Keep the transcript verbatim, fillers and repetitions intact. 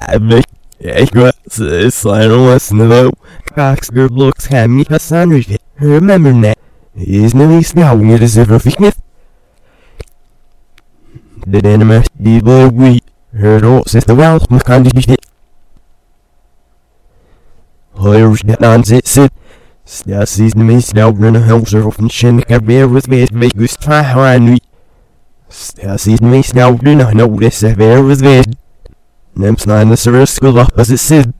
Ik was silent listening though. Coxger looks at me a sandwich. Remember that. Is no least now it is everything. The enemy, the boy we heard all says the well, my condition. Hires that nonsense. Stas season me now run a house of and shin career with me make us try how I knew. Stas season me now run a notice a bear with me. Nems nine the service school up as it said.